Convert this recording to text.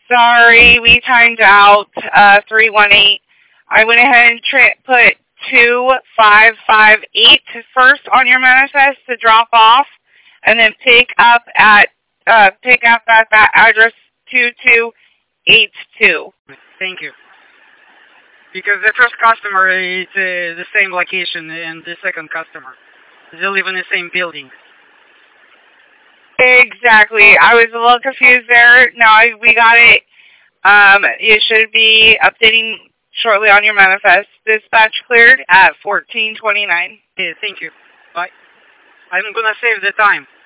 Sorry, we timed out 318. I went ahead and put 2558 first on your manifest to drop off, and then pick up at that address 2282. Thank you. Because the first customer is the same location and the second customer. They live in the same building. Exactly. I was a little confused there. No, we got it. You should be updating shortly on your manifest. Dispatch cleared at 1429. Yeah, thank you. Bye. I'm gonna save the time.